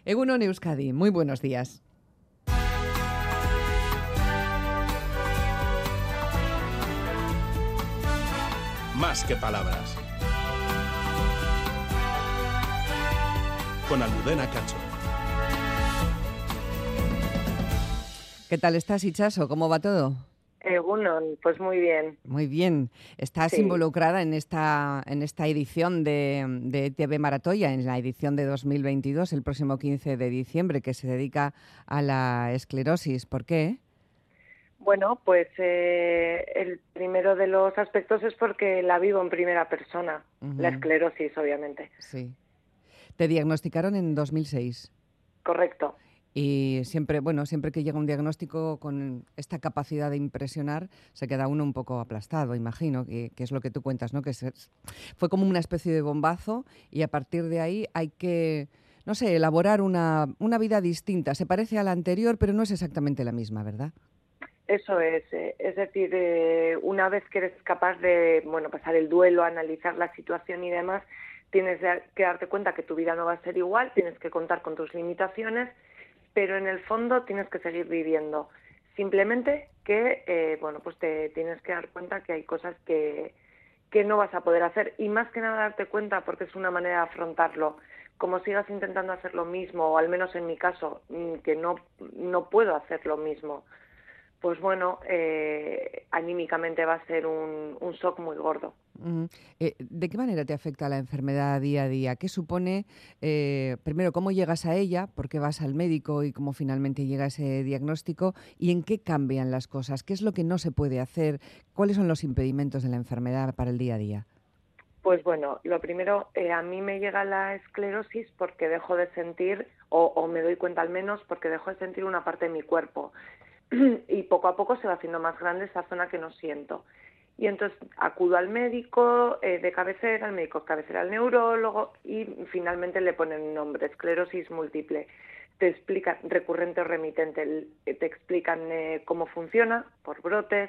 Egunon Euskadi, muy buenos días. Más que palabras. Con Almudena Cacho. ¿Qué tal estás, Itxaso? ¿Cómo va todo? Egunon, pues muy bien. Muy bien. Estás involucrada en esta edición de TV Maratoia, en la edición de 2022, el próximo 15 de diciembre, que se dedica a la esclerosis. ¿Por qué? Bueno, pues el primero de los aspectos es porque la vivo en primera persona, la esclerosis, obviamente. Sí. Te diagnosticaron en 2006. Correcto. Y siempre que llega un diagnóstico con esta capacidad de impresionar, se queda uno un poco aplastado, imagino, que es lo que tú cuentas, ¿no? Fue como una especie de bombazo y a partir de ahí hay que, no sé, elaborar una vida distinta. Se parece a la anterior, pero no es exactamente la misma, ¿verdad? Eso es decir, una vez que eres capaz de, pasar el duelo, analizar la situación y demás, tienes que darte cuenta que tu vida no va a ser igual, tienes que contar con tus limitaciones, pero en el fondo tienes que seguir viviendo. Simplemente que, pues te tienes que dar cuenta que hay cosas que no vas a poder hacer y más que nada darte cuenta porque es una manera de afrontarlo. Como sigas intentando hacer lo mismo, o al menos en mi caso, que no puedo hacer lo mismo, pues bueno, anímicamente va a ser un shock muy gordo. ¿De qué manera te afecta la enfermedad día a día? ¿Qué supone, primero, cómo llegas a ella, por qué vas al médico y cómo finalmente llega ese diagnóstico? ¿Y en qué cambian las cosas? ¿Qué es lo que no se puede hacer? ¿Cuáles son los impedimentos de la enfermedad para el día a día? Pues bueno, lo primero, a mí me llega la esclerosis porque dejo de sentir, o me doy cuenta al menos, porque dejo de sentir una parte de mi cuerpo. Y poco a poco se va haciendo más grande esa zona que no siento. Y entonces acudo al médico de cabecera, al médico de cabecera, al neurólogo y finalmente le ponen un nombre, esclerosis múltiple. Te explican, recurrente o remitente, te explican cómo funciona por brotes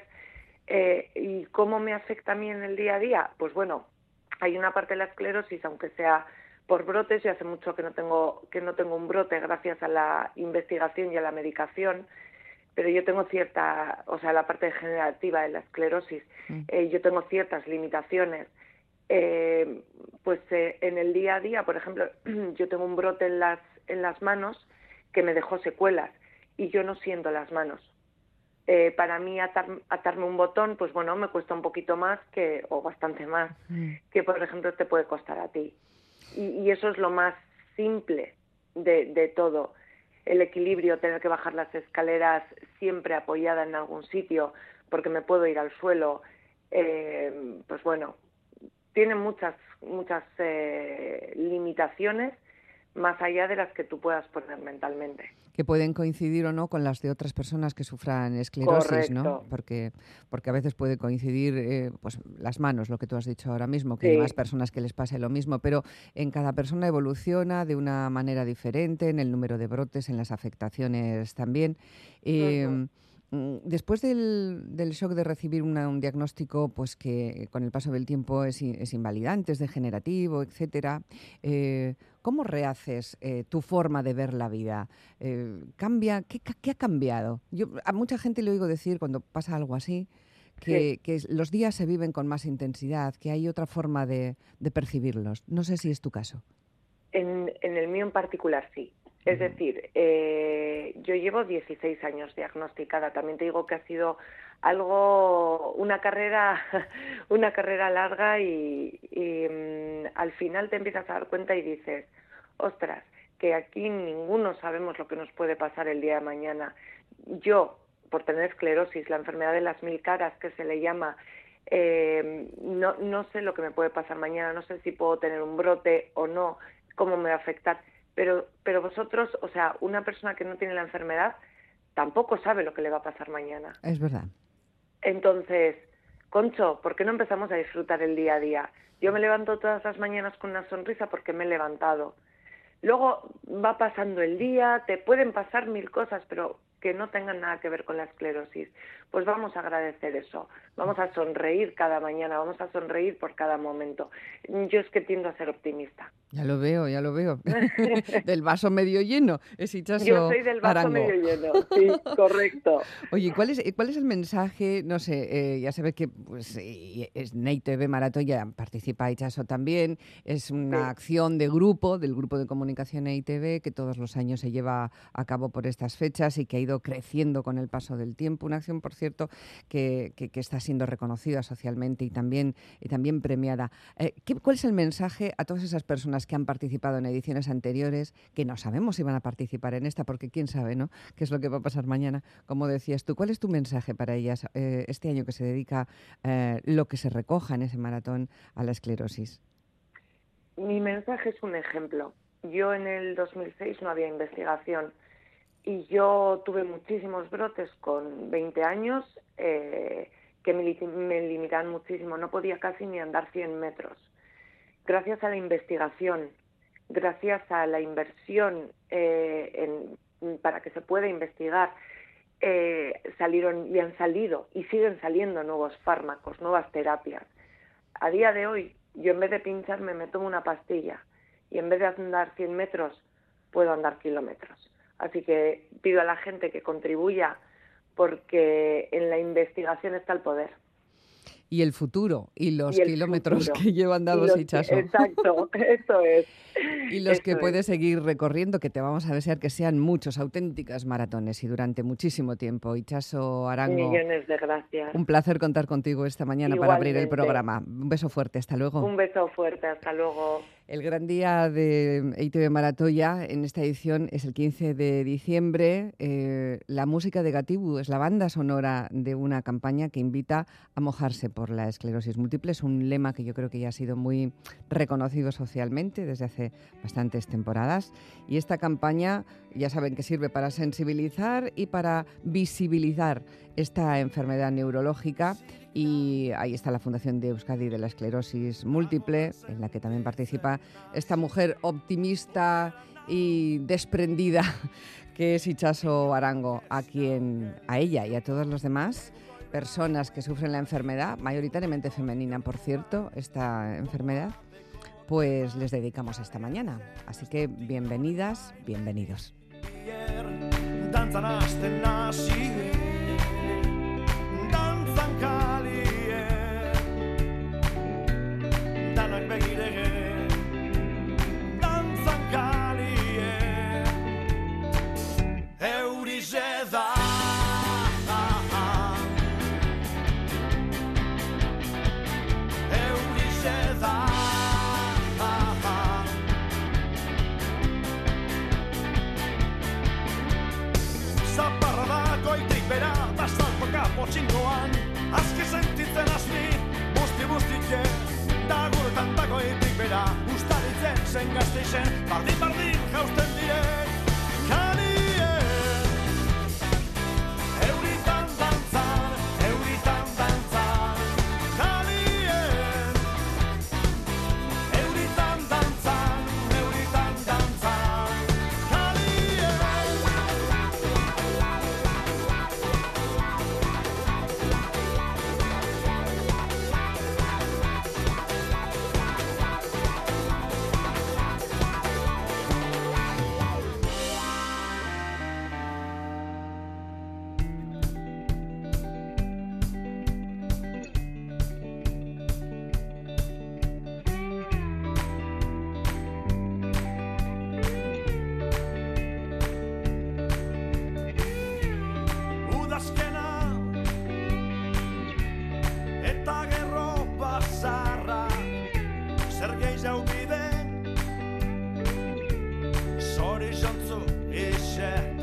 y cómo me afecta a mí en el día a día. Pues bueno, hay una parte de la esclerosis, aunque sea por brotes, yo hace mucho que no tengo un brote gracias a la investigación y a la medicación, pero yo tengo la parte degenerativa de la esclerosis, yo tengo ciertas limitaciones. En el día a día, por ejemplo, yo tengo un brote en las manos que me dejó secuelas y yo no siento las manos. Para mí atarme un botón, pues bueno, me cuesta un poquito más o bastante más, que por ejemplo te puede costar a ti. Y eso es lo más simple de todo. El equilibrio, tener que bajar las escaleras siempre apoyada en algún sitio, porque me puedo ir al suelo, pues bueno, tiene muchas limitaciones más allá de las que tú puedas poner mentalmente. Que pueden coincidir o no con las de otras personas que sufran esclerosis, Correcto. ¿no? Porque a veces puede coincidir pues las manos, lo que tú has dicho ahora mismo, que Sí. hay más personas que les pase lo mismo, pero en cada persona evoluciona de una manera diferente, en el número de brotes, en las afectaciones también. Después del shock de recibir un diagnóstico pues que con el paso del tiempo es invalidante, es degenerativo, etcétera, ¿cómo rehaces tu forma de ver la vida? ¿Cambia? ¿Qué ha cambiado? Yo a mucha gente le oigo decir cuando pasa algo así que los días se viven con más intensidad, que hay otra forma de percibirlos. No sé si es tu caso. En el mío en particular sí. Es decir, yo llevo 16 años diagnosticada. También te digo que ha sido una carrera larga y al final te empiezas a dar cuenta y dices, ostras, que aquí ninguno sabemos lo que nos puede pasar el día de mañana. Yo, por tener esclerosis, la enfermedad de las 1000 caras que se le llama, no sé lo que me puede pasar mañana, no sé si puedo tener un brote o no, cómo me va a afectar. Pero vosotros, o sea, una persona que no tiene la enfermedad tampoco sabe lo que le va a pasar mañana. Es verdad. Entonces, Concho, ¿por qué no empezamos a disfrutar el día a día? Yo me levanto todas las mañanas con una sonrisa porque me he levantado. Luego va pasando el día, te pueden pasar 1000 cosas, pero que no tengan nada que ver con la esclerosis. Pues vamos a agradecer eso, vamos a sonreír cada mañana, vamos a sonreír por cada momento. Yo es que tiendo a ser optimista. Ya lo veo. Del vaso medio lleno, es Itxaso Yo soy del vaso Arango. medio lleno, sí, correcto. Oye, ¿cuál es el mensaje? No sé, ya sabes que pues, en EITV Maratoya participa Itxaso también, es una acción de grupo, del grupo de comunicación EITV, que todos los años se lleva a cabo por estas fechas y que ha ido creciendo con el paso del tiempo. Una acción, por cierto, que está siendo reconocida socialmente y también premiada. ¿Cuál es el mensaje a todas esas personas que han participado en ediciones anteriores, que no sabemos si van a participar en esta, porque quién sabe, ¿no?, qué es lo que va a pasar mañana? Como decías tú, ¿cuál es tu mensaje para ellas este año que se dedica lo que se recoja en ese maratón a la esclerosis? Mi mensaje es un ejemplo. Yo en el 2006 no había investigación y yo tuve muchísimos brotes con 20 años que me limitaban muchísimo. No podía casi ni andar 100 metros. Gracias a la investigación, gracias a la inversión para que se pueda investigar, salieron y han salido y siguen saliendo nuevos fármacos, nuevas terapias. A día de hoy, yo en vez de pincharme me tomo una pastilla y en vez de andar 100 metros, puedo andar kilómetros. Así que pido a la gente que contribuya porque en la investigación está el poder. Y el futuro, y los kilómetros que llevan dados Itxaso. Exacto, eso es. Y los que puedes seguir recorriendo, que te vamos a desear que sean muchos, auténticas maratones y durante muchísimo tiempo. Itxaso Arango. Millones de gracias. Un placer contar contigo esta mañana para abrir el programa. Un beso fuerte, hasta luego. Un beso fuerte, hasta luego. El gran día de EITV Maratoya en esta edición es el 15 de diciembre. La música de Gatibu es la banda sonora de una campaña que invita a mojarse por la esclerosis múltiple. Es un lema que yo creo que ya ha sido muy reconocido socialmente desde hace bastantes temporadas. Y esta campaña, ya saben que sirve para sensibilizar y para visibilizar esta enfermedad neurológica. Y ahí está la Fundación de Euskadi de la Esclerosis Múltiple, en la que también participa esta mujer optimista y desprendida que es Itxaso Arango, a ella y a todos los demás personas que sufren la enfermedad, mayoritariamente femenina, por cierto, esta enfermedad, pues les dedicamos esta mañana. Así que bienvenidas, bienvenidos. Txingoan, azke sentitzen asni, busti-bustitxe, daguretan dagoetik bera, ustaritzen zen gazteizen, bardin jausten direk, kanien. Euritan dantzan, kanien. Euritan dantzan, kanien. Zori jontzu ise